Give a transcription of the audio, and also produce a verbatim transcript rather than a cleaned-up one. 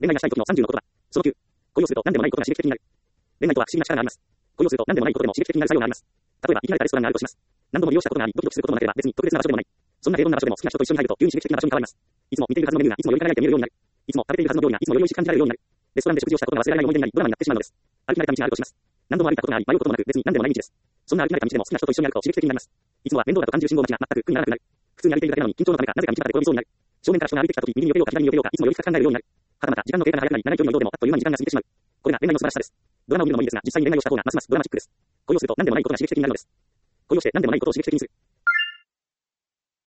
恋愛がしたい時のさんじゅうの言葉。そのきゅう。恋をすると何でもないことが刺激的になる。恋愛とは不思議な力があります。恋をすると何でもないことでも刺激的になる作用があります。例えば、生き慣れたレストランがあるとします。何度も利用したことがあり、ドキドキすることもなければ別に特別な場所でもない。そんな平凡な場所でも好きな人と一緒に入ると急に刺激的な場所に変わります。いつも見ているはずのメニューがいつもより輝いて見えるようになる。いつも食べているはずの料理がいつもより美味しく感じられるようになる。レストランで食事をしたことが忘れられない思い出になり、ドラマになってしまうのです。歩き慣れた道があるとします。何度も歩いたことがあり、迷うこともなく別に何でもない道です。そんな歩き慣れた道でも好きな人と一緒に歩くと刺激的になります。いつもは面倒だと感じる信号待ちが全く苦にならなくなる。普通に歩いているだけなのに緊張のためかなぜか道端で転びそうになる。正面から人が歩いてきた時、右に避けようか左に避けようかいつもより深く考えるようになる。はたまた時間の経過が早くなり、長い距離の移動でもあっという間に時間が過ぎてしまう。これが恋愛の素晴らしさです。ドラマを見るのもいいですが、実際に恋愛をした方がますますドラマチックです。恋をすると何でもないことが刺激的になるのです。恋をして何でもないことを刺激的にする。